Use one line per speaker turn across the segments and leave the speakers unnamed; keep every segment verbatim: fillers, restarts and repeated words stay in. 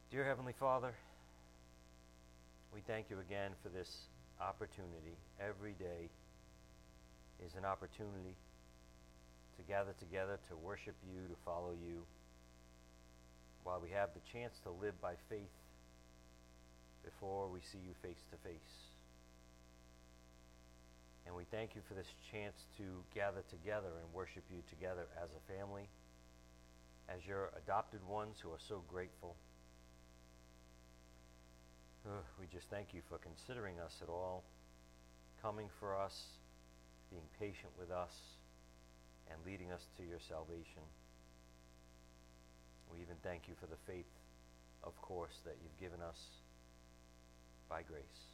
Dear Heavenly Father, we thank you again for this opportunity. Every day is an opportunity to gather together, to worship you, to follow you, while we have the chance to live by faith before we see you face to face. And we thank you for this chance to gather together and worship you together as a family, as your adopted ones who are so grateful. Uh, we just thank you for considering us at all, coming for us, being patient with us, and leading us to your salvation. We even thank you for the faith, of course, that you've given us by grace.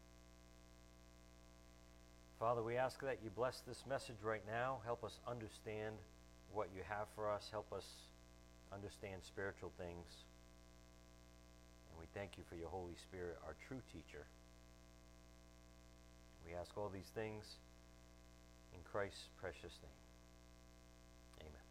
Father, we ask that you bless this message right now. Help us understand what you have for us. Help us understand spiritual things. And we thank you for your Holy Spirit, our true teacher. We ask all these things in Christ's precious name. Amen.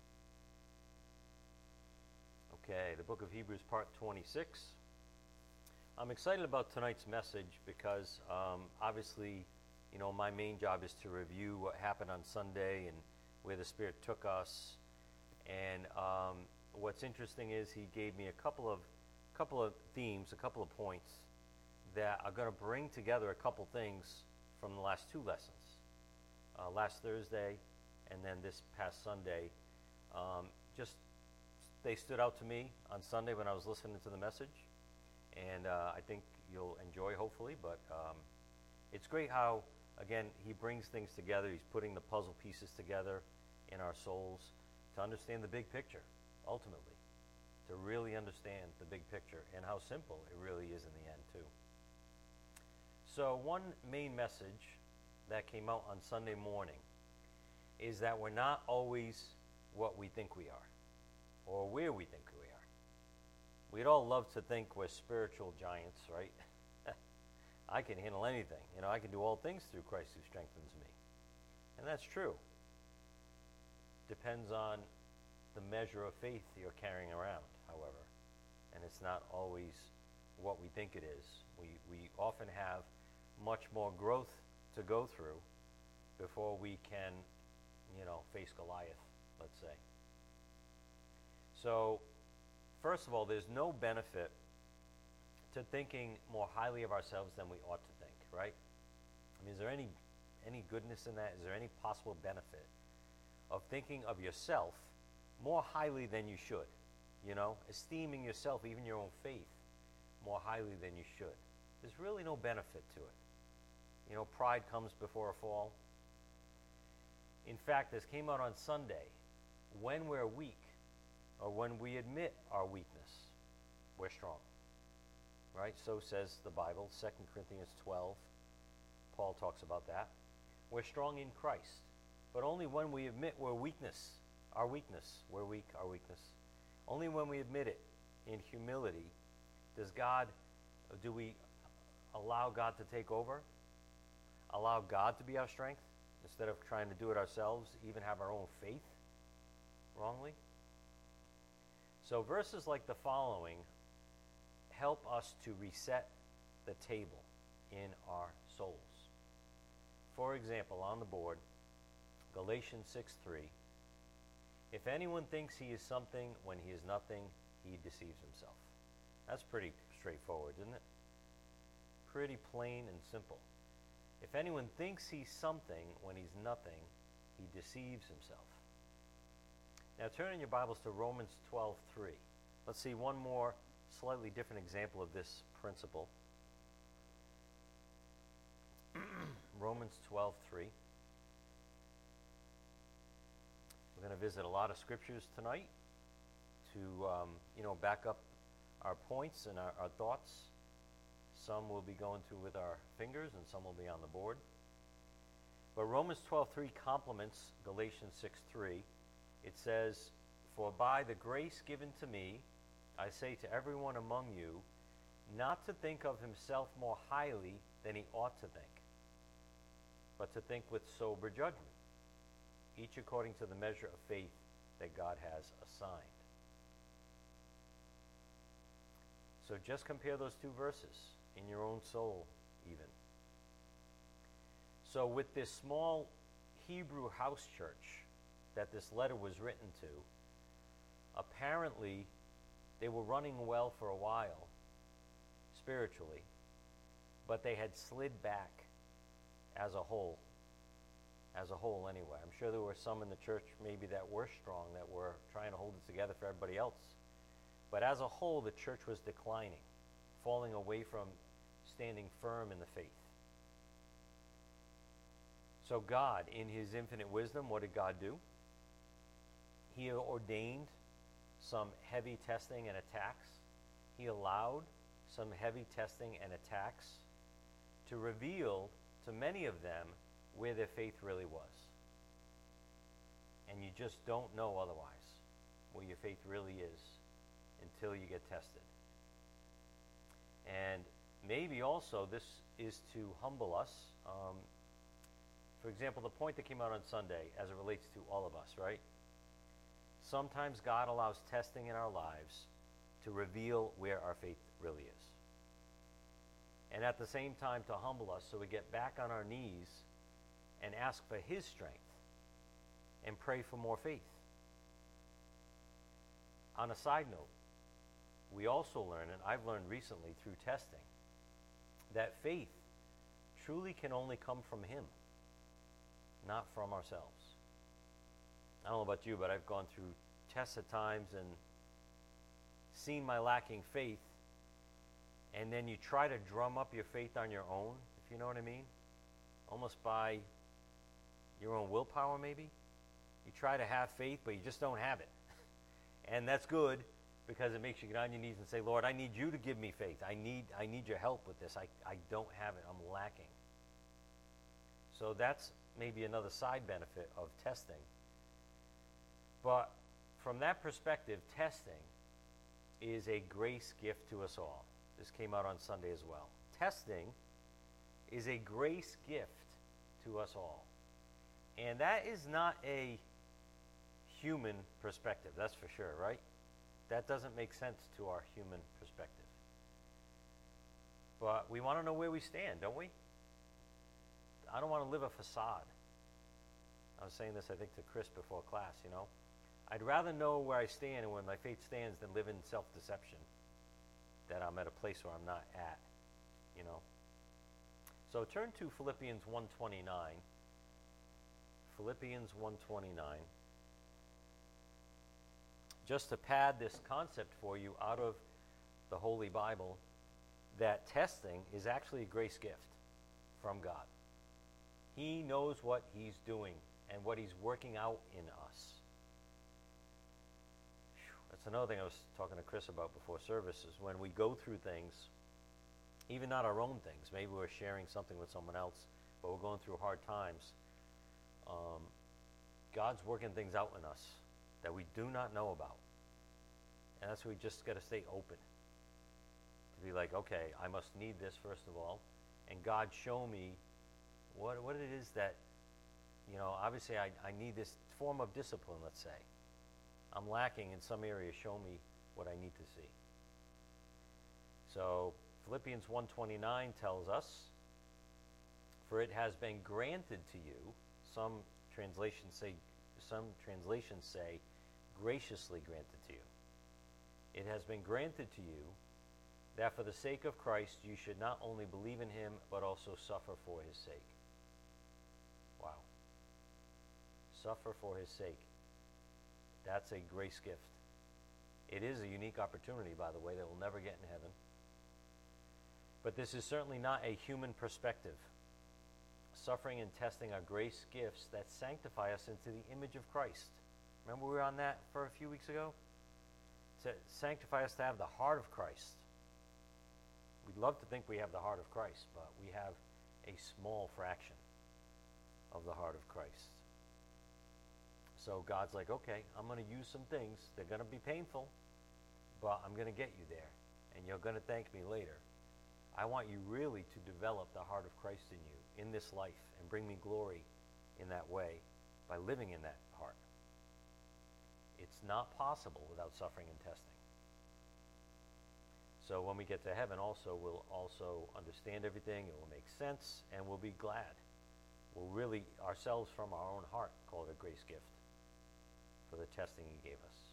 Okay, the book of Hebrews, part twenty-six. I'm excited about tonight's message because um, obviously, you know, my main job is to review what happened on Sunday and where the Spirit took us. And um, what's interesting is he gave me a couple of couple of themes, a couple of points that are going to bring together a couple things from the last two lessons. Uh, last Thursday and then this past Sunday. Um, just, they stood out to me on Sunday when I was listening to the message. And uh, I think you'll enjoy, hopefully. But um, it's great how, again, he brings things together. He's putting the puzzle pieces together in our souls to understand the big picture, ultimately. To really understand the big picture and how simple it really is in the end, too. So one main message that came out on Sunday morning is that we're not always what we think we are or where we think we are. We'd all love to think we're spiritual giants, right? I can handle anything. You know, I can do all things through Christ who strengthens me. And that's true. Depends on the measure of faith you're carrying around, however. And it's not always what we think it is. We, we often have much more growth to go through before we can, you know, face Goliath, let's say. So, first of all, there's no benefit to thinking more highly of ourselves than we ought to think, right? I mean, is there any any goodness in that? Is there any possible benefit of thinking of yourself more highly than you should? You know, esteeming yourself, even your own faith, more highly than you should. There's really no benefit to it. You know, pride comes before a fall. In fact, this came out on Sunday. When we're weak, or when we admit our weakness, we're strong. Right? So says the Bible, Second Corinthians twelve. Paul talks about that. We're strong in Christ. But only when we admit we're weakness, our weakness, we're weak, our weakness. Only when we admit it in humility does God, do we allow God to take over? Allow God to be our strength instead of trying to do it ourselves, even have our own faith wrongly? So verses like the following help us to reset the table in our souls. For example, on the board, Galatians six three, if anyone thinks he is something when he is nothing, he deceives himself. That's pretty straightforward, isn't it? Pretty plain and simple. If anyone thinks he's something when he's nothing, he deceives himself. Now turn in your Bibles to Romans twelve three. Let's see one more slightly different example of this principle. Romans twelve three. We're going to visit a lot of scriptures tonight to um, you know, back up our points and our, our thoughts. Some we'll be going through with our fingers and some will be on the board. But Romans twelve three complements Galatians six three. It says, for by the grace given to me, I say to everyone among you, not to think of himself more highly than he ought to think, but to think with sober judgment, each according to the measure of faith that God has assigned. So just compare those two verses in your own soul, even. So with this small Hebrew house church that this letter was written to, apparently they were running well for a while, spiritually, but they had slid back as a whole. As a whole, anyway. I'm sure there were some in the church maybe that were strong, that were trying to hold it together for everybody else. But as a whole, the church was declining, falling away from standing firm in the faith. So God, in his infinite wisdom, what did God do? He ordained some heavy testing and attacks. He allowed some heavy testing and attacks to reveal to many of them where their faith really was. And you just don't know otherwise where your faith really is until you get tested. And maybe also this is to humble us. Um, for example, the point that came out on Sunday as it relates to all of us, right? Sometimes God allows testing in our lives to reveal where our faith really is. And at the same time to humble us so we get back on our knees and ask for his strength and pray for more faith. On a side note, we also learn, and I've learned recently through testing, that faith truly can only come from him, not from ourselves. I don't know about you, but I've gone through tests at times and seen my lacking faith, and then you try to drum up your faith on your own, if you know what I mean, almost by your own willpower maybe. You try to have faith, but you just don't have it. And that's good because it makes you get on your knees and say, Lord, I need you to give me faith. I need I need your help with this. I, I don't have it. I'm lacking. So that's maybe another side benefit of testing. But from that perspective, testing is a grace gift to us all. This came out on Sunday as well. Testing is a grace gift to us all. And that is not a human perspective, that's for sure, right? That doesn't make sense to our human perspective. But we want to know where we stand, don't we? I don't want to live a facade. I was saying this, I think, to Chris before class, you know. I'd rather know where I stand and where my faith stands than live in self-deception, that I'm at a place where I'm not at, you know. So turn to Philippians one twenty-nine. Philippians one twenty-nine. Just to pad this concept for you out of the Holy Bible, that testing is actually a grace gift from God. He knows what he's doing and what he's working out in us. That's another thing I was talking to Chris about before service, is when we go through things, even not our own things, maybe we're sharing something with someone else, but we're going through hard times, um, God's working things out in us that we do not know about. And that's why we just got to stay open. To be like, okay, I must need this first of all, and God show me what what it is that, you know, obviously I, I need this form of discipline, let's say. I'm lacking in some area, show me what I need to see. So Philippians one twenty-nine tells us, for it has been granted to you, some translations say, some translations say, graciously granted to you. It has been granted to you that for the sake of Christ you should not only believe in him, but also suffer for his sake. Wow. Suffer for his sake. That's a grace gift. It is a unique opportunity, by the way, that we'll never get in heaven. But this is certainly not a human perspective. Suffering and testing are grace gifts that sanctify us into the image of Christ. Remember we were on that for a few weeks ago? To sanctify us to have the heart of Christ. We'd love to think we have the heart of Christ, but we have a small fraction of the heart of Christ. So God's like, okay, I'm going to use some things. They're going to be painful, but I'm going to get you there, and you're going to thank me later. I want you really to develop the heart of Christ in you in this life and bring me glory in that way by living in that heart. It's not possible without suffering and testing. So when we get to heaven also, we'll also understand everything, it will make sense, and we'll be glad. We'll really, ourselves from our own heart, call it a grace gift for the testing he gave us.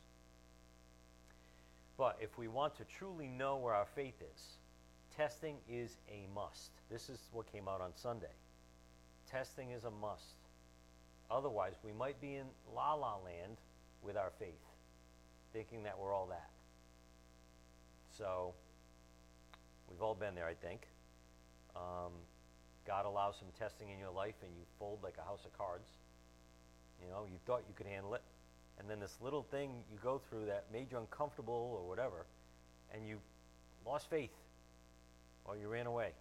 But if we want to truly know where our faith is, testing is a must. This is what came out on Sunday. Testing is a must. Otherwise, we might be in la-la land with our faith, thinking that we're all that. So, we've all been there, I think. Um, God allows some testing in your life, and you fold like a house of cards. You know, you thought you could handle it, and then this little thing you go through that made you uncomfortable or whatever, and you lost faith, or you ran away.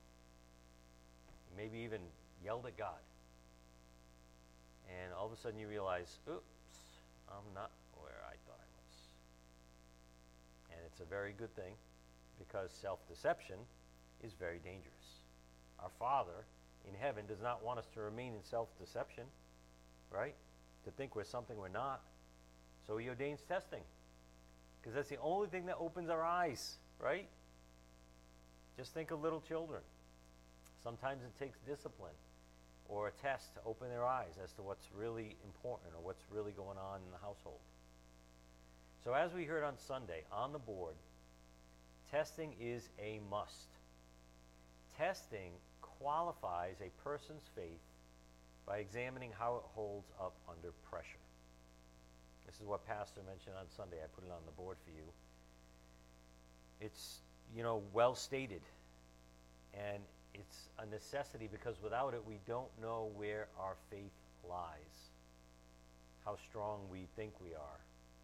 Maybe even yelled at God. And all of a sudden you realize, oops, I'm not where I thought I was. And it's a very good thing, because self-deception is very dangerous. Our Father in heaven does not want us to remain in self-deception, right? To think we're something we're not. So he ordains testing, because that's the only thing that opens our eyes, right? Just think of little children. Sometimes it takes discipline or a test to open their eyes as to what's really important or what's really going on in the household. So as we heard on Sunday, on the board, testing is a must. Testing qualifies a person's faith by examining how it holds up under pressure. This is what Pastor mentioned on Sunday. I put it on the board for you. It's, you know, well stated. And it's a necessity, because without it, we don't know where our faith lies, how strong we think we are.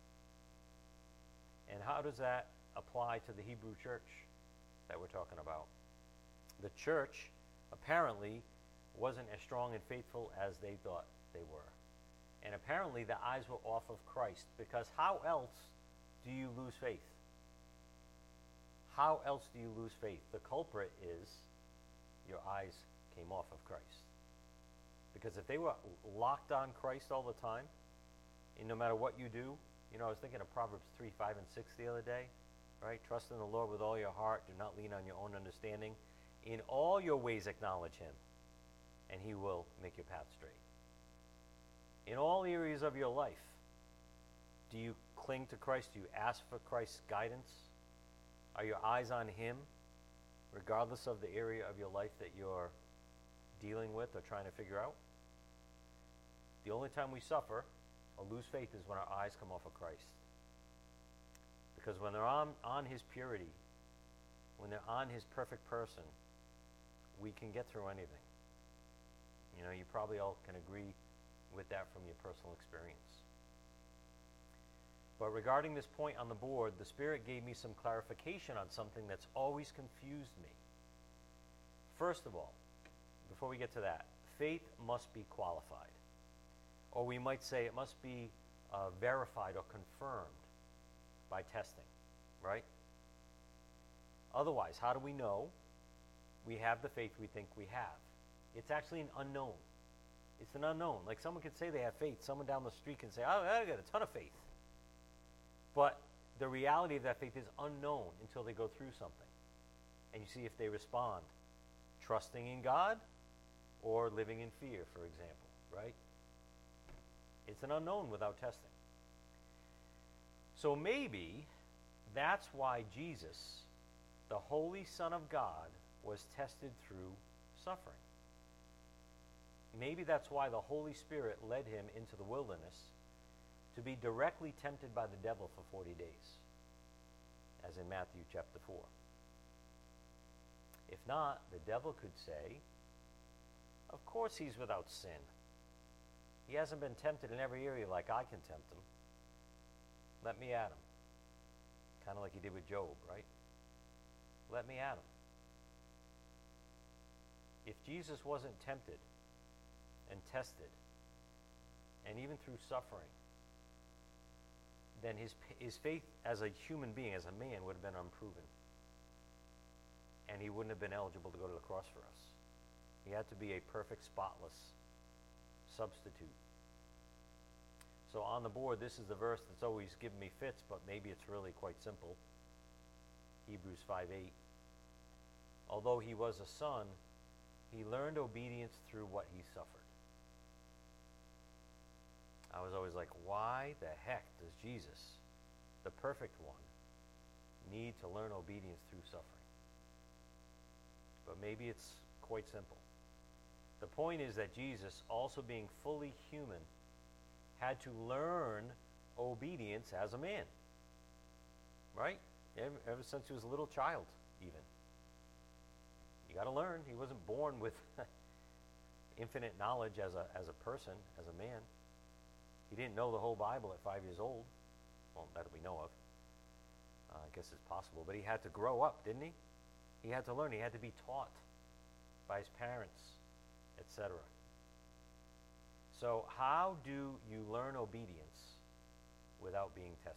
And how does that apply to the Hebrew church that we're talking about? The church apparently wasn't as strong and faithful as they thought they were. And apparently the eyes were off of Christ, because how else do you lose faith? How else do you lose faith? The culprit is your eyes came off of Christ. Because if they were locked on Christ all the time, and no matter what you do, you know, I was thinking of Proverbs three, five, and six the other day, right? Trust in the Lord with all your heart. Do not lean on your own understanding. In all your ways acknowledge him, and he will make your path straight. In all areas of your life, do you cling to Christ? Do you ask for Christ's guidance? Are your eyes on him, regardless of the area of your life that you're dealing with or trying to figure out? The only time we suffer or lose faith is when our eyes come off of Christ. Because when they're on, on his purity, when they're on his perfect person, we can get through anything. You know, you probably all can agree with that from your personal experience. But regarding this point on the board, the Spirit gave me some clarification on something that's always confused me. First of all, before we get to that, faith must be qualified. Or we might say it must be uh, verified or confirmed by testing, right? Otherwise, how do we know we have the faith we think we have? It's actually an unknown. It's an unknown. Like someone could say they have faith. Someone down the street can say, oh, I got a ton of faith. But the reality of that faith is unknown until they go through something. And you see if they respond, trusting in God or living in fear, for example, right? It's an unknown without testing. So maybe that's why Jesus, the Holy Son of God, was tested through suffering. Maybe that's why the Holy Spirit led him into the wilderness to be directly tempted by the devil for forty days, as in Matthew chapter four. If not, the devil could say, of course he's without sin. He hasn't been tempted in every area like I can tempt him. Let me at him. Kind of like he did with Job, right? Let me at him. If Jesus wasn't tempted and tested, and even through suffering, then his, his faith as a human being, as a man, would have been unproven. And he wouldn't have been eligible to go to the cross for us. He had to be a perfect, spotless substitute. So on the board, this is the verse that's always given me fits, but maybe it's really quite simple. Hebrews five eight. Although he was a son, he learned obedience through what he suffered. I was always like, why the heck does Jesus, the perfect one, need to learn obedience through suffering? But maybe it's quite simple. The point is that Jesus, also being fully human, had to learn obedience as a man. Right? Ever, ever since he was a little child, even. You got to learn. He wasn't born with infinite knowledge as a, as a person, as a man. He didn't know the whole Bible at five years old. Well, that we know of. Uh, I guess it's possible. But he had to grow up, didn't he? He had to learn. He had to be taught by his parents, et cetera. So how do you learn obedience without being tested?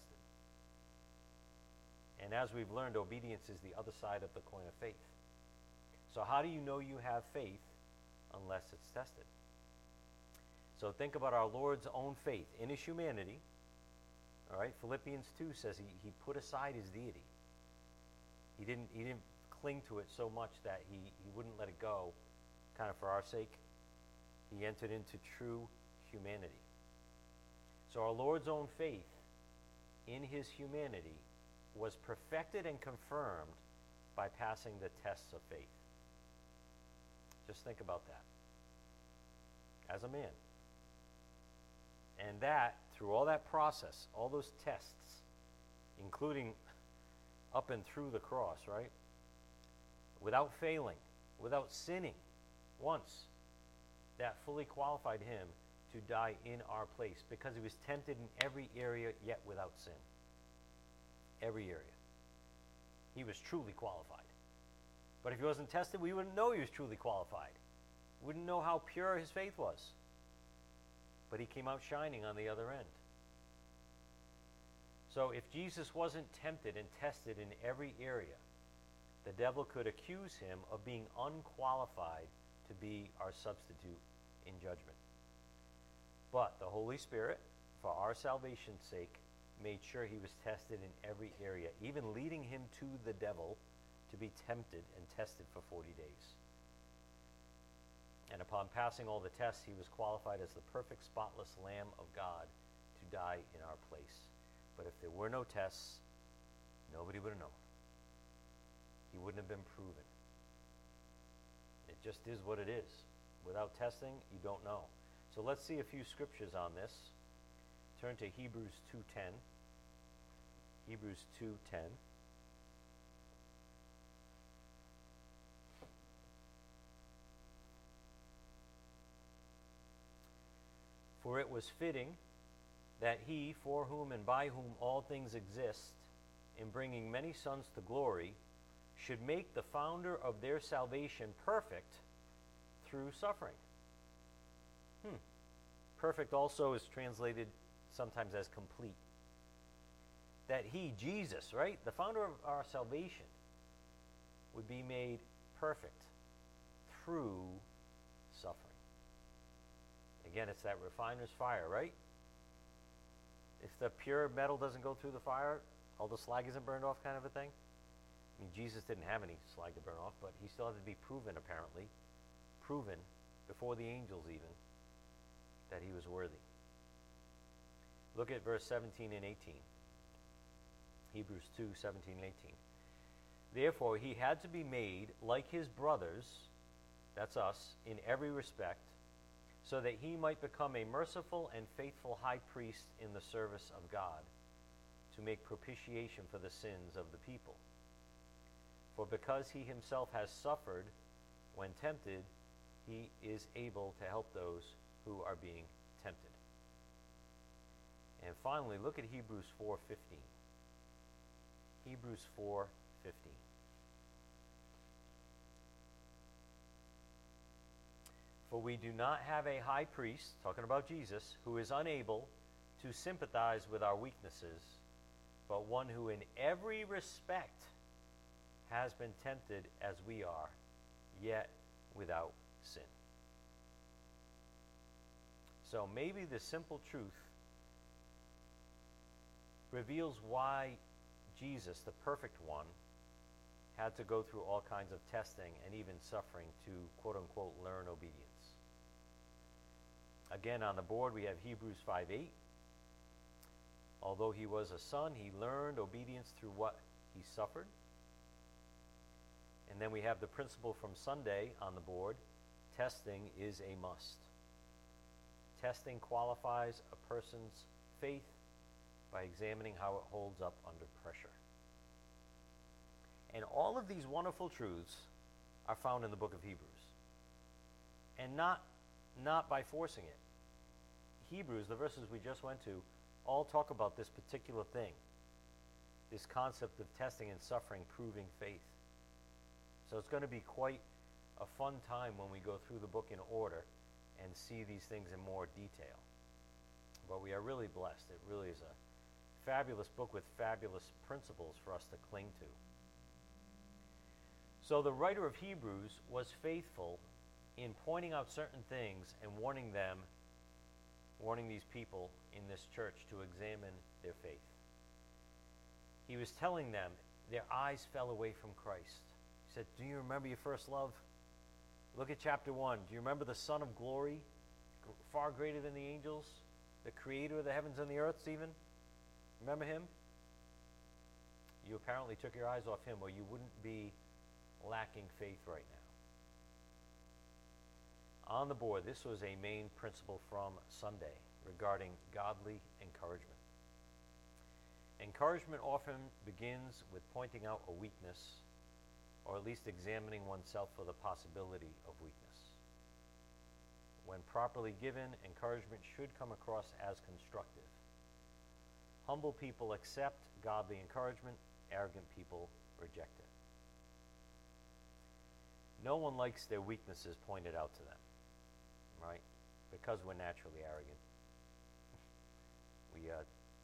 And as we've learned, obedience is the other side of the coin of faith. So how do you know you have faith unless it's tested? So think about our Lord's own faith in his humanity. All right, Philippians two says he, he put aside his deity. He didn't, he didn't cling to it so much that he, he wouldn't let it go, kind of for our sake. He entered into true humanity. So our Lord's own faith in his humanity was perfected and confirmed by passing the tests of faith. Just think about that. As a man. And that, through all that process, all those tests, including up and through the cross, right? Without failing, without sinning once, that fully qualified him to die in our place because he was tempted in every area yet without sin. Every area. He was truly qualified. But if he wasn't tested, we wouldn't know he was truly qualified. We wouldn't know how pure his faith was. But he came out shining on the other end. So if Jesus wasn't tempted and tested in every area, the devil could accuse him of being unqualified to be our substitute in judgment. But the Holy Spirit, for our salvation's sake, made sure he was tested in every area, even leading him to the devil to be tempted and tested for forty days. And upon passing all the tests, he was qualified as the perfect, spotless Lamb of God to die in our place. But if there were no tests, nobody would have known. He wouldn't have been proven. It just is what it is. Without testing, you don't know. So let's see a few scriptures on this. Turn to Hebrews two ten. Hebrews two ten. For it was fitting that he, for whom and by whom all things exist, in bringing many sons to glory, should make the founder of their salvation perfect through suffering. Hmm. Perfect also is translated sometimes as complete. That he, Jesus, right, the founder of our salvation, would be made perfect through suffering. Again, it's that refiner's fire, right? If the pure metal doesn't go through the fire, all the slag isn't burned off, kind of a thing. I mean, Jesus didn't have any slag to burn off, but he still had to be proven, apparently, proven before the angels even, that he was worthy. Look at verse seventeen and eighteen. Hebrews two, seventeen and eighteen. Therefore, he had to be made like his brothers, that's us, in every respect, so that he might become a merciful and faithful high priest in the service of God, to make propitiation for the sins of the people. For because he himself has suffered when tempted, he is able to help those who are being tempted. And finally, look at Hebrews four fifteen. Hebrews four fifteen. For we do not have a high priest, talking about Jesus, who is unable to sympathize with our weaknesses, but one who in every respect has been tempted as we are, yet without sin. So maybe the simple truth reveals why Jesus, the perfect one, had to go through all kinds of testing and even suffering to quote-unquote learn obedience. Again, on the board we have Hebrews five eight. Although he was a son, he learned obedience through what he suffered. And then we have the principle from Sunday on the board. Testing is a must. Testing qualifies a person's faith by examining how it holds up under pressure. And all of these wonderful truths are found in the book of Hebrews. And not, not by forcing it. Hebrews, the verses we just went to, all talk about this particular thing. This concept of testing and suffering proving faith. So it's going to be quite a fun time when we go through the book in order and see these things in more detail. But we are really blessed. It really is a fabulous book with fabulous principles for us to cling to. So the writer of Hebrews was faithful in pointing out certain things and warning them, warning these people in this church to examine their faith. He was telling them their eyes fell away from Christ. He said, do you remember your first love? Look at chapter one. Do you remember the Son of Glory, far greater than the angels, the creator of the heavens and the earth, even? Remember him? You apparently took your eyes off him, or you wouldn't be lacking faith right now. On the board, this was a main principle from Sunday regarding godly encouragement. Encouragement often begins with pointing out a weakness, or at least examining oneself for the possibility of weakness. When properly given, encouragement should come across as constructive. Humble people accept godly encouragement, arrogant people reject it. No one likes their weaknesses pointed out to them, right? Because we're naturally arrogant. We uh,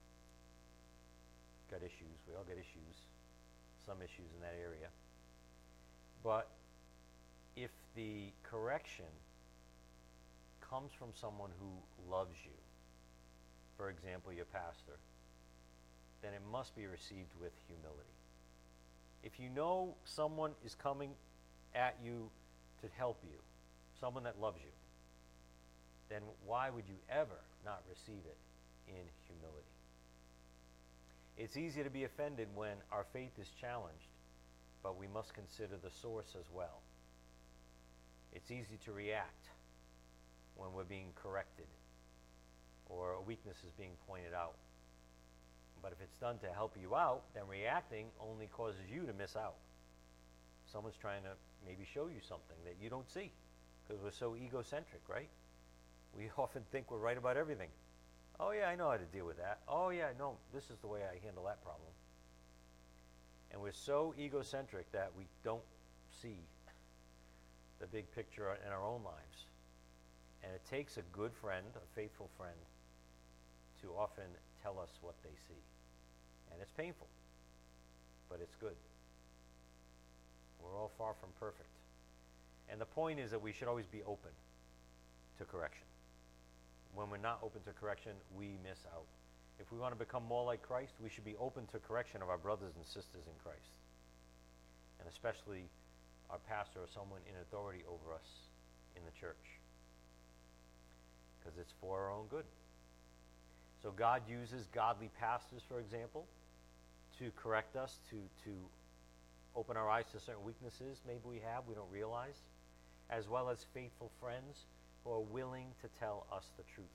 got issues. We all got issues. Some issues in that area. But if the correction comes from someone who loves you, for example, your pastor, then it must be received with humility. If you know someone is coming at you to help you, someone that loves you, then why would you ever not receive it in humility? It's easy to be offended when our faith is challenged, but we must consider the source as well. It's easy to react when we're being corrected or a weakness is being pointed out. But if it's done to help you out, then reacting only causes you to miss out. Someone's trying to maybe show you something that you don't see because we're so egocentric, right? We often think we're right about everything. Oh yeah, I know how to deal with that. Oh yeah, no, this is the way I handle that problem. And we're so egocentric that we don't see the big picture in our own lives. And it takes a good friend, a faithful friend, to often tell us what they see. And it's painful, but it's good. We're all far from perfect. And the point is that we should always be open to correction. When we're not open to correction, we miss out. If we want to become more like Christ, we should be open to correction of our brothers and sisters in Christ. And especially our pastor or someone in authority over us in the church. Because it's for our own good. So God uses godly pastors, for example, to correct us, to, to open our eyes to certain weaknesses maybe we have, we don't realize, as well as faithful friends who are willing to tell us the truth.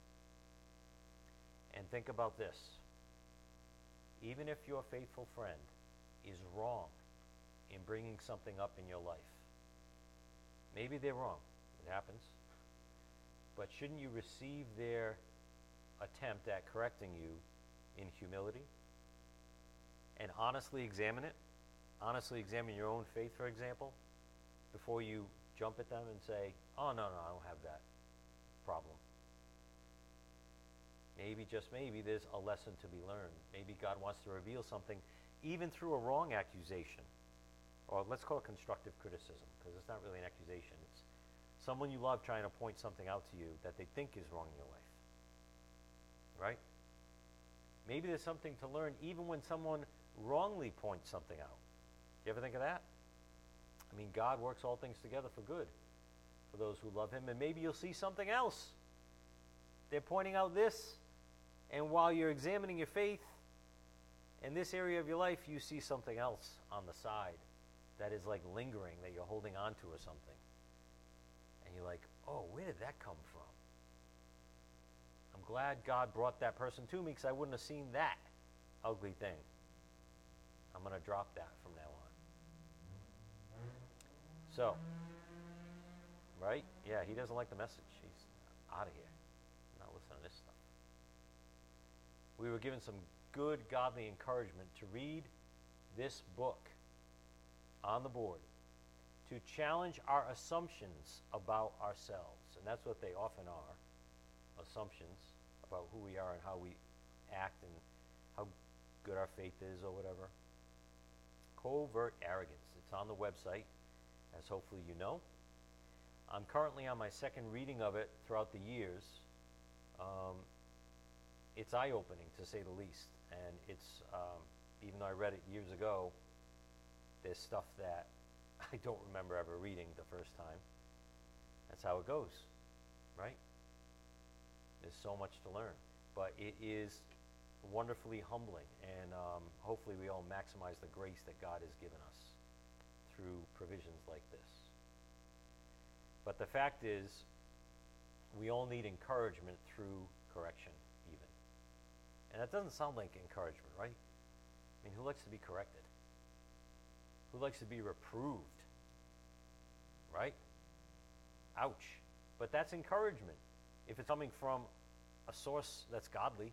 And think about this. Even if your faithful friend is wrong in bringing something up in your life, maybe they're wrong, it happens, but shouldn't you receive their attempt at correcting you in humility and honestly examine it? Honestly examine your own faith, for example, before you jump at them and say, oh, no, no, I don't have that problem. Maybe, just maybe, there's a lesson to be learned. Maybe God wants to reveal something, even through a wrong accusation. Or let's call it constructive criticism, because it's not really an accusation. It's someone you love trying to point something out to you that they think is wrong in your life. Right? Maybe there's something to learn even when someone wrongly points something out. You ever think of that? I mean, God works all things together for good for those who love him. And maybe you'll see something else. They're pointing out this, and while you're examining your faith in this area of your life, you see something else on the side that is like lingering, that you're holding on to or something. And you're like, oh, where did that come from? I'm glad God brought that person to me because I wouldn't have seen that ugly thing. I'm going to drop that from now on. So, right? Yeah, he doesn't like the message. He's out of here. I'm not listening to this stuff. We were given some good godly encouragement to read this book on the board, to challenge our assumptions about ourselves. And that's what they often are, assumptions about who we are and how we act and how good our faith is or whatever. Covert Arrogance. It's on the website, as hopefully you know. I'm currently on my second reading of it throughout the years. Um, it's eye-opening, to say the least. And it's, um, even though I read it years ago, there's stuff that I don't remember ever reading the first time. That's how it goes, right? There's so much to learn. But it is wonderfully humbling, and um, hopefully we all maximize the grace that God has given us through provisions like this. But the fact is, we all need encouragement through correction, even. And that doesn't sound like encouragement, right? I mean, who likes to be corrected? Who likes to be reproved? Right? Ouch. But that's encouragement if it's coming from a source that's godly.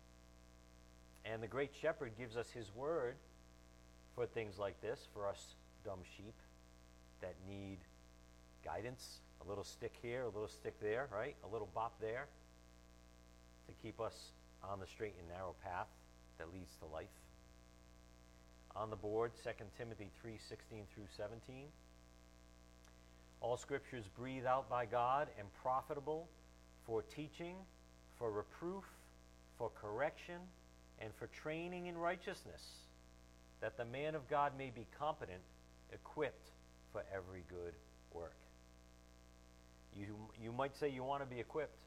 And the great shepherd gives us his word for things like this, for us dumb sheep that need guidance. A little stick here, a little stick there, right? A little bop there to keep us on the straight and narrow path that leads to life. On the board, Second Timothy three sixteen through seventeen. All scripture is breathed out by God and profitable for teaching, for reproof, for correction, and for training in righteousness, that the man of God may be competent, equipped for every good work. You, you might say you want to be equipped.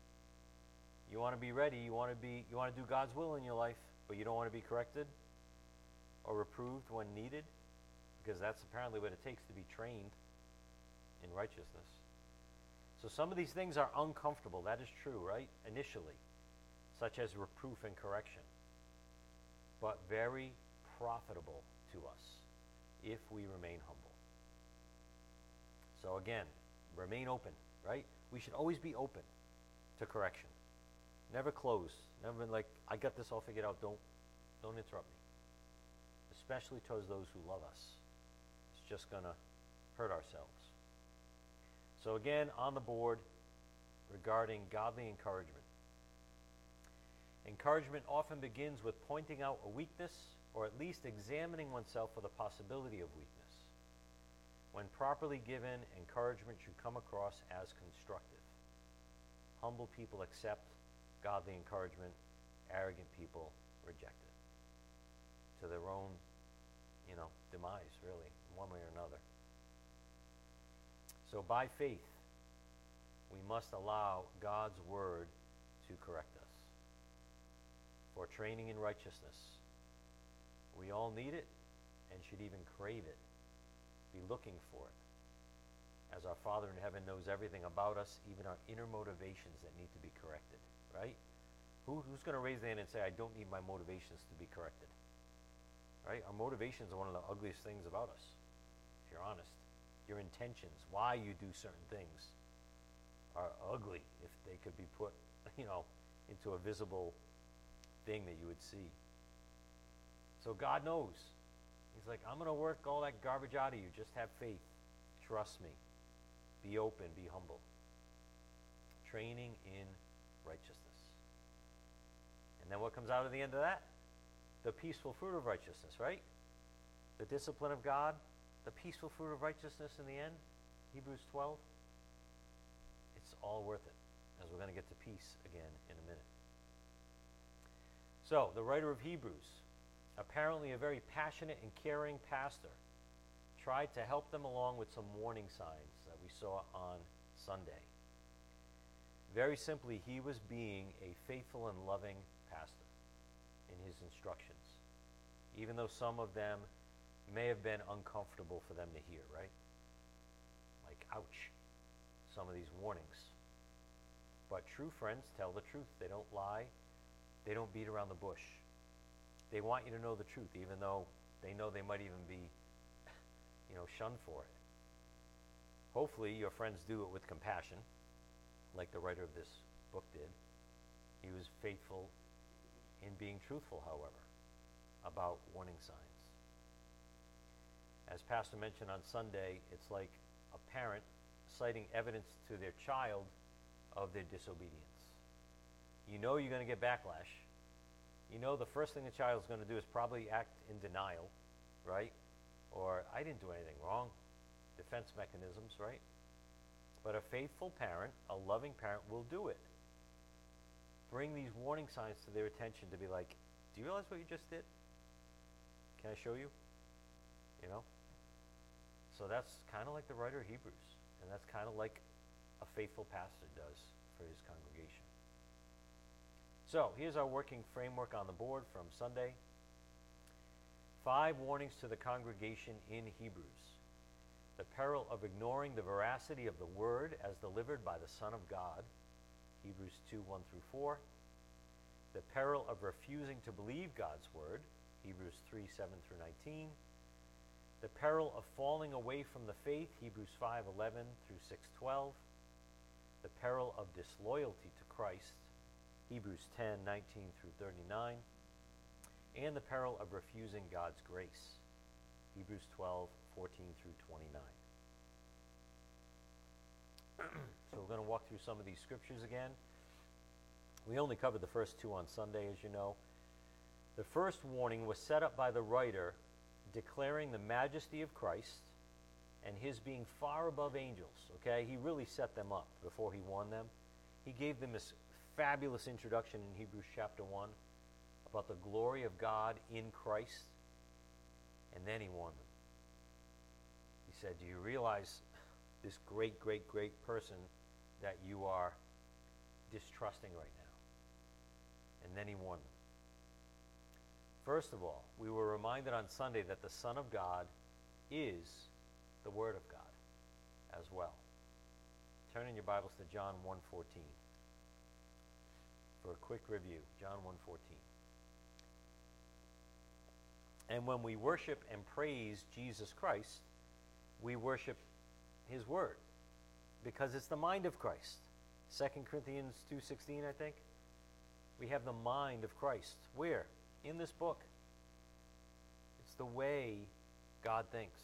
You want to be ready. You want to be you want to do God's will in your life, but you don't want to be corrected or reproved when needed, because that's apparently what it takes to be trained in righteousness. So some of these things are uncomfortable. That is true, right? Initially, such as reproof and correction, but very profitable to us if we remain humble. So again, remain open, right? We should always be open to correction. Never close. Never been like, I got this all figured out. Don't, don't interrupt me. Especially towards those who love us. It's just going to hurt ourselves. So again, on the board, regarding godly encouragement. Encouragement often begins with pointing out a weakness, or at least examining oneself for the possibility of weakness. When properly given, encouragement should come across as constructive. Humble people accept godly encouragement. Arrogant people reject it. To their own, you know, demise, really, one way or another. So by faith, we must allow God's word to correct us. For training in righteousness, we all need it and should even crave it. Be looking for it. As our Father in heaven knows everything about us, even our inner motivations that need to be corrected, right? Who, who's going to raise their hand and say, I don't need my motivations to be corrected? Right? Our motivations are one of the ugliest things about us, if you're honest. Your intentions, why you do certain things, are ugly if they could be put, you know, into a visible thing that you would see. So God knows. He's like, I'm going to work all that garbage out of you. Just have faith. Trust me. Be open. Be humble. Training in righteousness. And then what comes out of the end of that? The peaceful fruit of righteousness, right? The discipline of God. The peaceful fruit of righteousness in the end. Hebrews twelve. It's all worth it, as we're going to get to peace again in a minute. So, the writer of Hebrews, apparently a very passionate and caring pastor, tried to help them along with some warning signs that we saw on Sunday. Very simply, he was being a faithful and loving pastor in his instructions, even though some of them may have been uncomfortable for them to hear, right? Like, ouch, some of these warnings. But true friends tell the truth. They don't lie. They don't beat around the bush. They want you to know the truth, even though they know they might even be, you know, shunned for it. Hopefully, your friends do it with compassion, like the writer of this book did. He was faithful in being truthful, however, about warning signs. As Pastor mentioned on Sunday, it's like a parent citing evidence to their child of their disobedience. You know you're going to get backlash. You know the first thing the child's going to do is probably act in denial, right? Or, I didn't do anything wrong. Defense mechanisms, right? But a faithful parent, a loving parent, will do it. Bring these warning signs to their attention to be like, do you realize what you just did? Can I show you? You know? So that's kind of like the writer of Hebrews. And that's kind of like a faithful pastor does for his congregation. So here's our working framework on the board from Sunday. Five warnings to the congregation in Hebrews. The peril of ignoring the veracity of the word as delivered by the Son of God, Hebrews two, one through four. The peril of refusing to believe God's word, Hebrews three, seven through nineteen. The peril of falling away from the faith, Hebrews five, eleven through six, twelve. The peril of disloyalty to Christ, Hebrews ten, nineteen through thirty-nine. And the peril of refusing God's grace, Hebrews twelve, fourteen through twenty-nine. So we're going to walk through some of these scriptures again. We only covered the first two on Sunday, as you know. The first warning was set up by the writer declaring the majesty of Christ and his being far above angels, okay? He really set them up before he warned them. He gave them this fabulous introduction in Hebrews chapter one about the glory of God in Christ, and then he warned them. He said, do you realize this great, great, great person that you are distrusting right now? And then he warned them. First of all, we were reminded on Sunday that the Son of God is the Word of God as well. Turn in your Bibles to John one fourteen for a quick review. John one fourteen. And when we worship and praise Jesus Christ, we worship his word because it's the mind of Christ. Second Corinthians two sixteen, I think. We have the mind of Christ. Where? In this book. It's the way God thinks.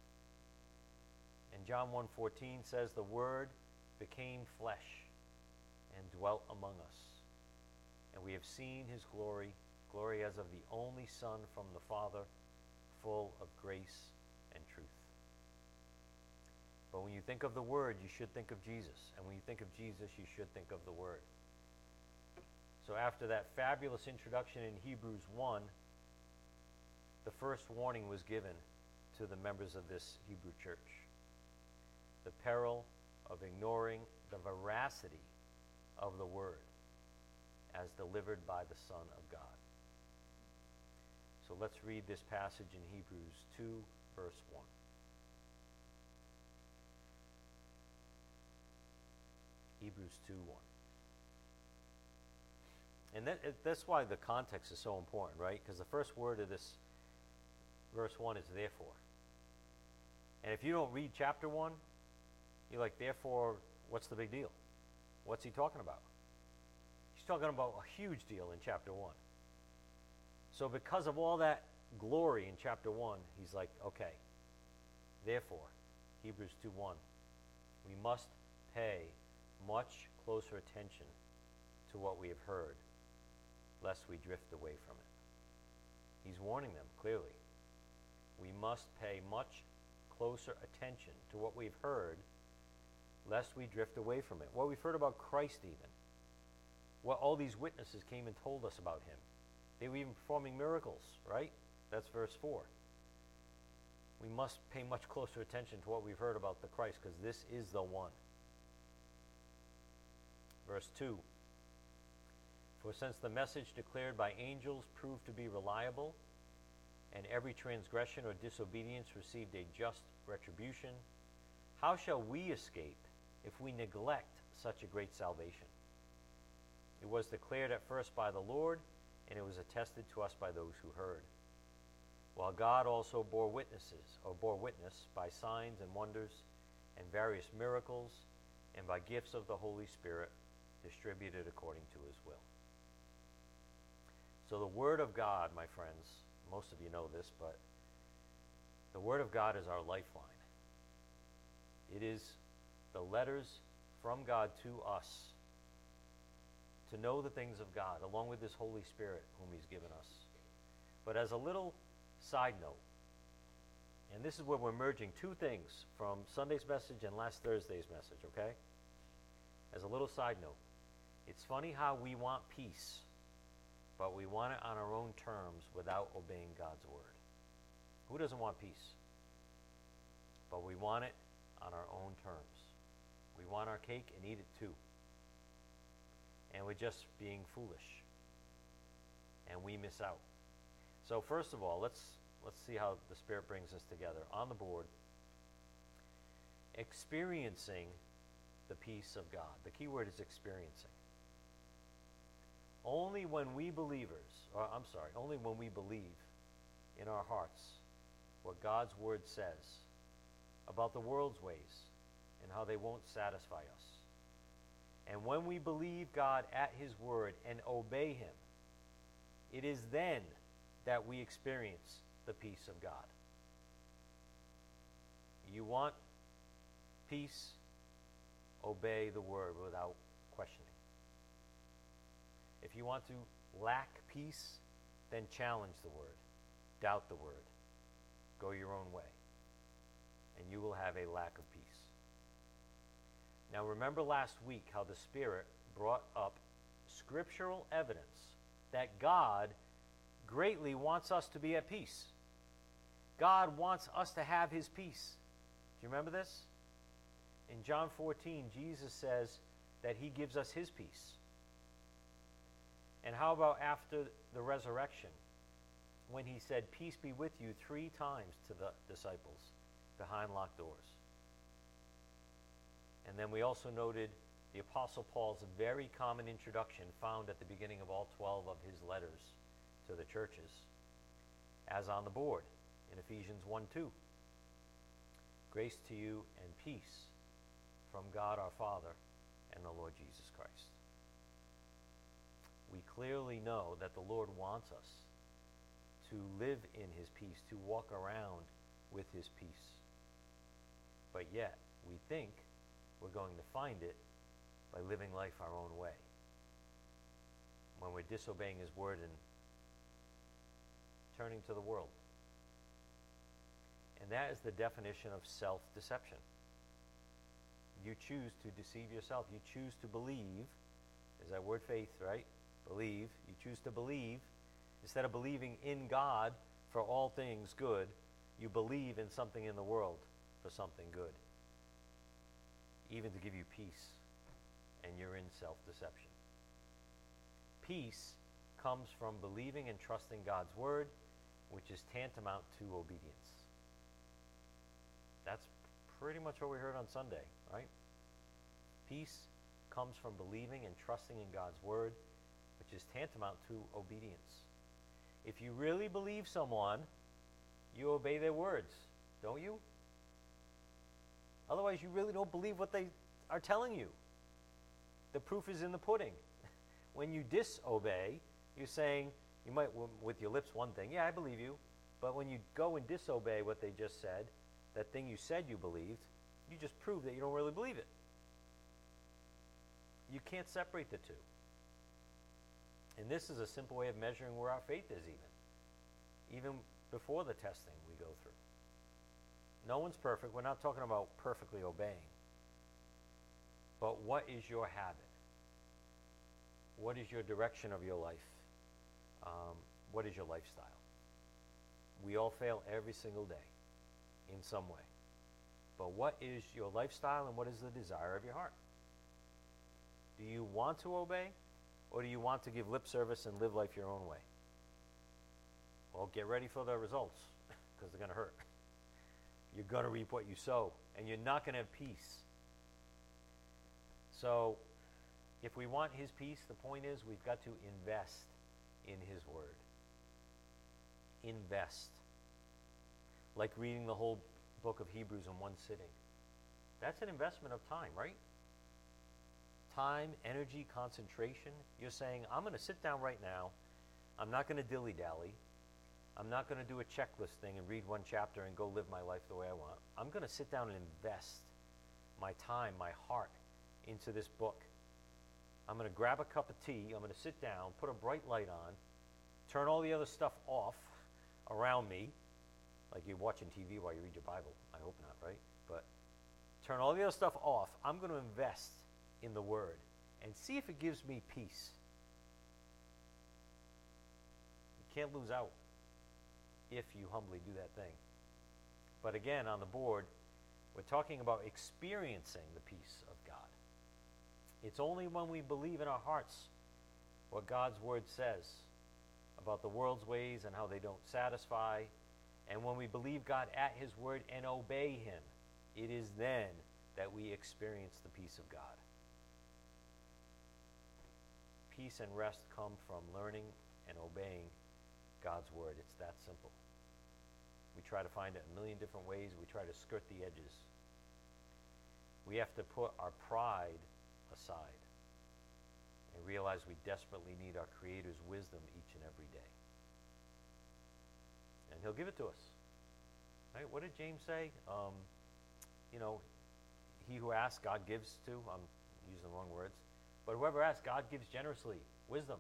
And John one fourteen says the word became flesh and dwelt among us. And we have seen his glory, glory as of the only Son from the Father, full of grace and truth. But when you think of the Word, you should think of Jesus. And when you think of Jesus, you should think of the Word. So after that fabulous introduction in Hebrews one, the first warning was given to the members of this Hebrew church. The peril of ignoring the veracity of the Word as delivered by the Son of God. So let's read this passage in Hebrews two, verse one. Hebrews two, one. And that, it, that's why the context is so important, right? Because the first word of this verse one is therefore. And if you don't read chapter one, you're like, therefore, what's the big deal? What's he talking about? He's talking about a huge deal in chapter one. So because of all that glory in chapter one, he's like, okay, therefore, Hebrews two one, we must pay much closer attention to what we have heard, lest we drift away from it. He's warning them clearly. We must pay much closer attention to what we've heard, lest we drift away from it. What we've heard about Christ even. What all these witnesses came and told us about him. They were even performing miracles, right? That's verse four. we must pay much closer attention to what we've heard about the Christ, because this is the one. Verse two. For since the message declared by angels proved to be reliable, and every transgression or disobedience received a just retribution, how shall we escape if we neglect such a great salvation? It was declared at first by the Lord, and it was attested to us by those who heard. While God also bore witnesses, or bore witness by signs and wonders, and various miracles, and by gifts of the Holy Spirit, distributed according to his will. So the Word of God, my friends, most of you know this, but the Word of God is our lifeline. It is the letters from God to us to know the things of God, along with his Holy Spirit, whom he's given us. But as a little side note, and this is where we're merging two things from Sunday's message and last Thursday's message, okay? As a little side note, it's funny how we want peace, but we want it on our own terms without obeying God's word. Who doesn't want peace? But we want it on our own terms. We want our cake and eat it too. And we're just being foolish. And we miss out. So first of all, let's let's see how the Spirit brings us together. On the board, experiencing the peace of God. The key word is experiencing. Only when we believers, or I'm sorry, only when we believe in our hearts what God's word says about the world's ways and how they won't satisfy us. And when we believe God at his word and obey him, it is then that we experience the peace of God. You want peace? Obey the word without questioning. If you want to lack peace, then challenge the word. Doubt the word. Go your own way. And you will have a lack of peace. Now remember last week how the Spirit brought up scriptural evidence that God greatly wants us to be at peace. God wants us to have his peace. Do you remember this? In John fourteen, Jesus says that he gives us his peace. And how about after the resurrection, when he said, "Peace be with you," three times to the disciples behind locked doors? And then we also noted the Apostle Paul's very common introduction found at the beginning of all twelve of his letters to the churches, as on the board in Ephesians one two. Grace to you and peace from God our Father and the Lord Jesus Christ. We clearly know that the Lord wants us to live in his peace, to walk around with his peace. But yet, we think we're going to find it by living life our own way, when we're disobeying his word and turning to the world. And that is the definition of self-deception. You choose to deceive yourself. You choose to believe. Is that word faith, right? Believe. You choose to believe. Instead of believing in God for all things good, you believe in something in the world for something good, even to give you peace, and you're in self-deception. Peace comes from believing and trusting God's word, which is tantamount to obedience. That's pretty much what we heard on Sunday, right? Peace comes from believing and trusting in God's word, which is tantamount to obedience. If you really believe someone, you obey their words, don't you? Otherwise, you really don't believe what they are telling you. The proof is in the pudding. When you disobey, you're saying, you might with your lips one thing, yeah, I believe you, but when you go and disobey what they just said, that thing you said you believed, you just prove that you don't really believe it. You can't separate the two. And this is a simple way of measuring where our faith is even, even before the testing we go through. No one's perfect. We're not talking about perfectly obeying. But what is your habit? What is your direction of your life? Um, what is your lifestyle? We all fail every single day. in some way. But what is your lifestyle and what is the desire of your heart? Do you want to obey, or do you want to give lip service and live life your own way? Well, get ready for the results, because they're going to hurt. You're going to reap what you sow, and you're not going to have peace. So, if we want his peace, the point is we've got to invest in his word. Invest. Like reading the whole book of Hebrews in one sitting. That's an investment of time, right? Time, energy, concentration. You're saying, I'm going to sit down right now. I'm not going to dilly-dally. I'm not going to do a checklist thing and read one chapter and go live my life the way I want. I'm going to sit down and invest my time, my heart into this book. I'm going to grab a cup of tea. I'm going to sit down, put a bright light on, turn all the other stuff off around me, like you're watching T V while you read your Bible. I hope not, right? But turn all the other stuff off. I'm going to invest in the Word and see if it gives me peace. You can't lose out if you humbly do that thing. But again, on the board, we're talking about experiencing the peace of God. It's only when we believe in our hearts what God's Word says about the world's ways and how they don't satisfy, and when we believe God at his word and obey him, it is then that we experience the peace of God. Peace and rest come from learning and obeying God's word. It's that simple. We try to find it a million different ways. We try to skirt the edges. We have to put our pride aside and realize we desperately need our Creator's wisdom each and every day. And he'll give it to us. Right? What did James say? Um, you know, he who asks, God gives to. I'm using the wrong words. But whoever asks, God gives generously. Wisdom.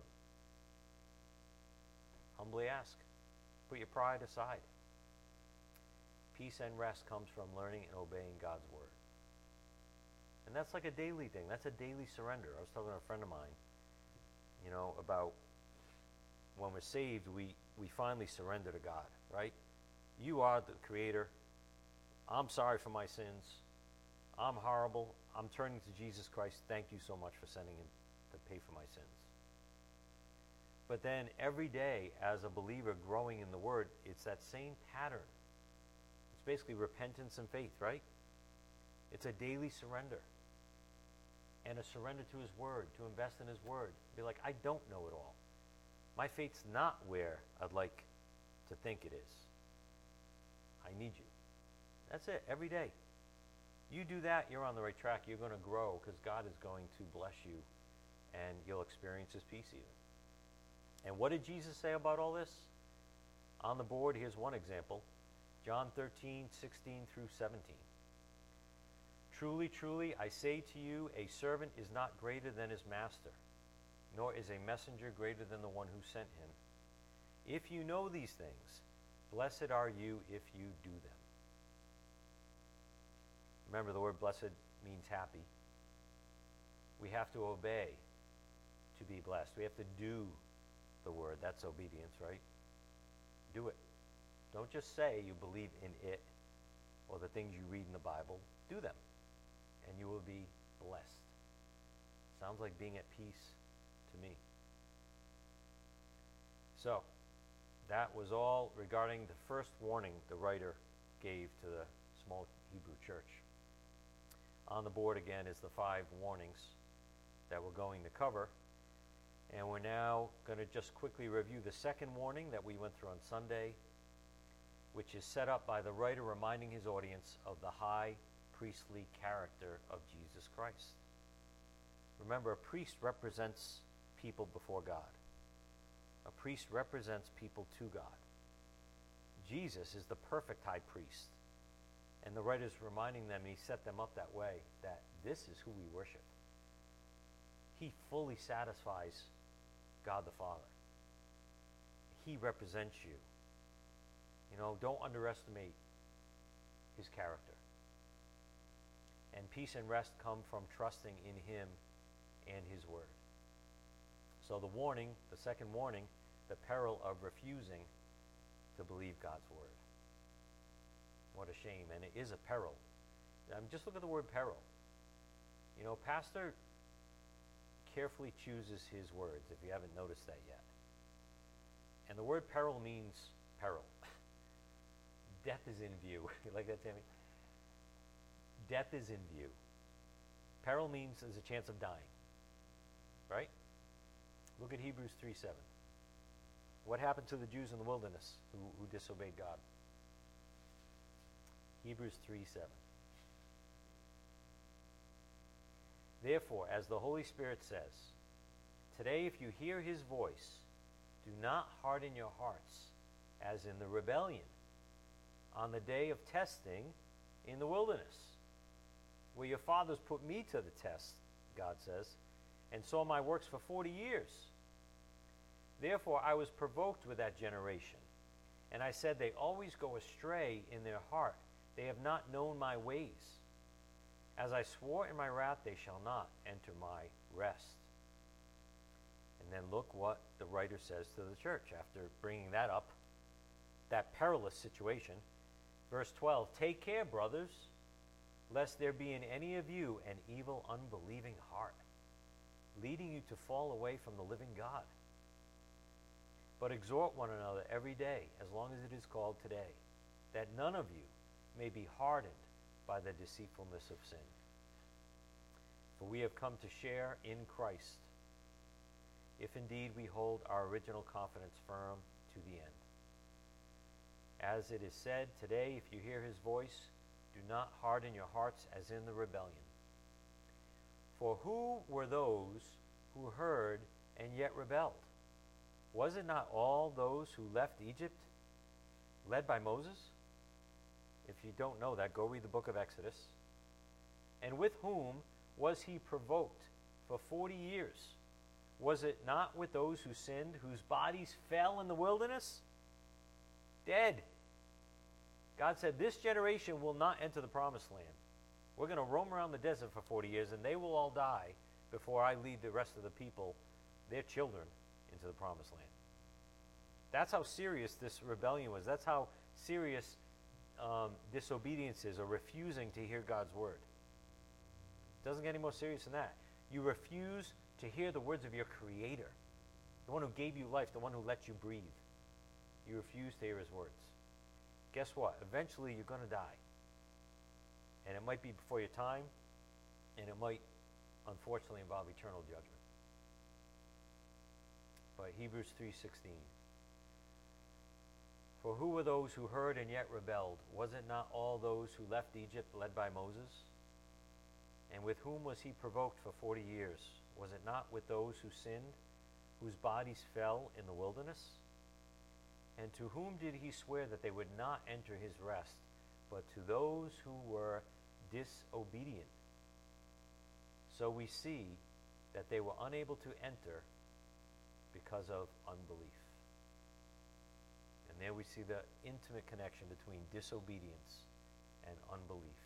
Humbly ask. Put your pride aside. Peace and rest comes from learning and obeying God's word. And that's like a daily thing. That's a daily surrender. I was talking to a friend of mine, you know, about when we're saved, we, we finally surrender to God, right? You are the Creator. I'm sorry for my sins. I'm horrible. I'm turning to Jesus Christ. Thank you so much for sending him to pay for my sins. But then every day, as a believer growing in the Word, it's that same pattern. It's basically repentance and faith, right? It's a daily surrender. And a surrender to his word, to invest in his word. Be like, I don't know it all. My faith's not where I'd like to think it is. I need you. That's it, every day. You do that, you're on the right track. You're going to grow because God is going to bless you and you'll experience his peace even. And what did Jesus say about all this? On the board, here's one example. John thirteen, sixteen through seventeen. Truly, truly, I say to you, a servant is not greater than his master, nor is a messenger greater than the one who sent him. If you know these things, blessed are you if you do them. Remember, the word blessed means happy. We have to obey to be blessed. We have to do the word. That's obedience, right? Do it. Don't just say you believe in it or the things you read in the Bible. Do them. And you will be blessed. Sounds like being at peace to me. So, that was all regarding the first warning the writer gave to the small Hebrew church. On the board again is the five warnings that we're going to cover. And we're now going to just quickly review the second warning that we went through on Sunday, which is set up by the writer reminding his audience of the high priestly character of Jesus Christ. Remember, a priest represents people before God. A priest represents people to God. Jesus is the perfect high priest. And the writer's reminding them, he set them up that way, that this is who we worship. He fully satisfies God the Father. He represents you. You know, don't underestimate his character. And peace and rest come from trusting in him and his word. So the warning, the second warning, the peril of refusing to believe God's word. What a shame. And it is a peril. Um, just look at the word peril. You know, Pastor carefully chooses his words, if you haven't noticed that yet. And the word peril means peril. Death is in view. You like that, Tammy? Death is in view. Peril means there's a chance of dying. Right? Look at Hebrews three seven. What happened to the Jews in the wilderness who, who disobeyed God? Hebrews three seven. Therefore, as the Holy Spirit says, today if you hear his voice, do not harden your hearts as in the rebellion on the day of testing in the wilderness, where your fathers put me to the test, God says, and saw my works for forty years. Therefore I was provoked with that generation, and I said, they always go astray in their heart. They have not known my ways. As I swore in my wrath, they shall not enter my rest. And then look what the writer says to the church after bringing that up, that perilous situation. Verse twelve, take care, brothers, lest there be in any of you an evil, unbelieving heart, leading you to fall away from the living God. But exhort one another every day, as long as it is called today, that none of you may be hardened by the deceitfulness of sin. For we have come to share in Christ, if indeed we hold our original confidence firm to the end. As it is said, today, if you hear his voice, do not harden your hearts as in the rebellion. For who were those who heard and yet rebelled? Was it not all those who left Egypt, led by Moses? If you don't know that, go read the book of Exodus. And with whom was he provoked for forty years? Was it not with those who sinned, whose bodies fell in the wilderness? Dead. God said, this generation will not enter the promised land. We're going to roam around the desert for forty years, and they will all die before I lead the rest of the people, their children, into the promised land. That's how serious this rebellion was. That's how serious um, disobedience is, or refusing to hear God's word. It doesn't get any more serious than that. You refuse to hear the words of your Creator, the one who gave you life, the one who let you breathe. You refuse to hear his words. Guess what? Eventually you're going to die. And it might be before your time, and it might, unfortunately, involve eternal judgment. But Hebrews three sixteen. For who were those who heard and yet rebelled? Was it not all those who left Egypt led by Moses? And with whom was he provoked for forty years? Was it not with those who sinned, whose bodies fell in the wilderness? And to whom did he swear that they would not enter his rest, but to those who were disobedient? So we see that they were unable to enter because of unbelief. And there we see the intimate connection between disobedience and unbelief.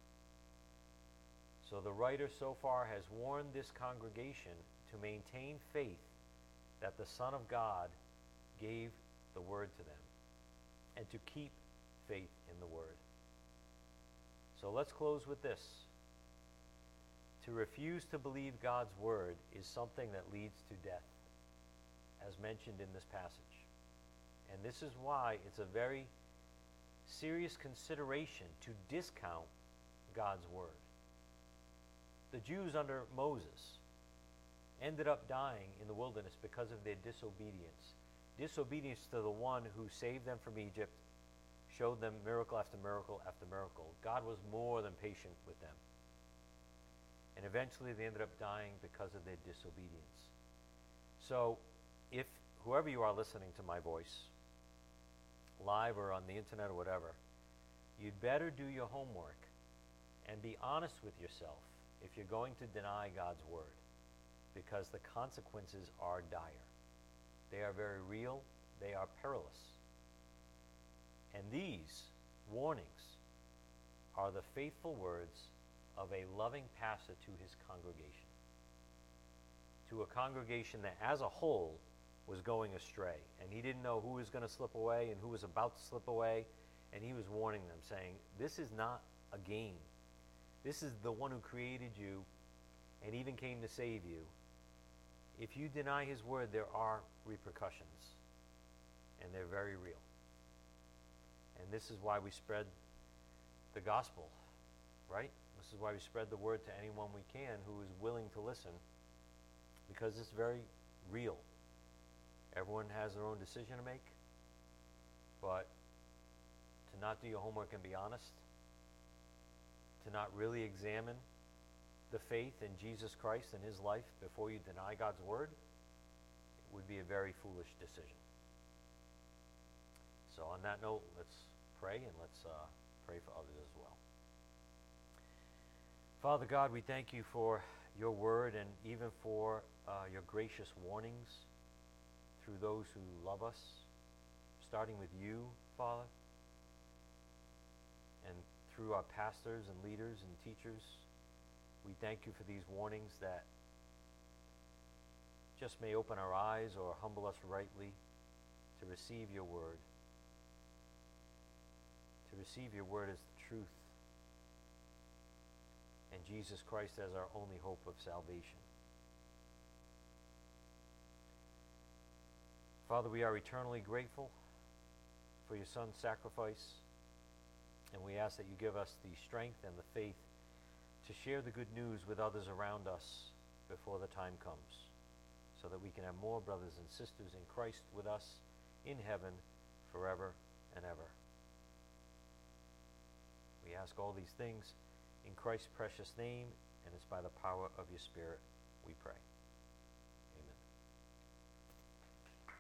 So the writer so far has warned this congregation to maintain faith that the Son of God gave the word to them, and to keep faith in the word. So let's close with this. To refuse to believe God's word is something that leads to death, as mentioned in this passage. And this is why it's a very serious consideration to discount God's word. The Jews under Moses ended up dying in the wilderness because of their disobedience. Disobedience to the one who saved them from Egypt, showed them miracle after miracle after miracle. God was more than patient with them. And eventually they ended up dying because of their disobedience. So if whoever you are listening to my voice, live or on the internet or whatever, you'd better do your homework and be honest with yourself if you're going to deny God's word, because the consequences are dire. They are very real. They are perilous. And these warnings are the faithful words of a loving pastor to his congregation. To a congregation that as a whole was going astray. And he didn't know who was going to slip away and who was about to slip away. And he was warning them, saying, this is not a game. This is the one who created you and even came to save you. If you deny his word, there are repercussions, and they're very real. And this is why we spread the gospel, right? This is why we spread the word to anyone we can who is willing to listen, because it's very real. Everyone has their own decision to make, but to not do your homework and be honest, to not really examine the faith in Jesus Christ and his life before you deny God's word, it would be a very foolish decision. So on that note, let's pray, and let's uh, pray for others as well. Father God, we thank you for your word and even for uh, your gracious warnings through those who love us, starting with you, Father, and through our pastors and leaders and teachers. We thank you for these warnings that just may open our eyes or humble us rightly to receive your word, to receive your word as the truth, and Jesus Christ as our only hope of salvation. Father, we are eternally grateful for your Son's sacrifice, and we ask that you give us the strength and the faith to share the good news with others around us before the time comes, so that we can have more brothers and sisters in Christ with us in heaven forever and ever. We ask all these things in Christ's precious name, and it's by the power of your Spirit we pray.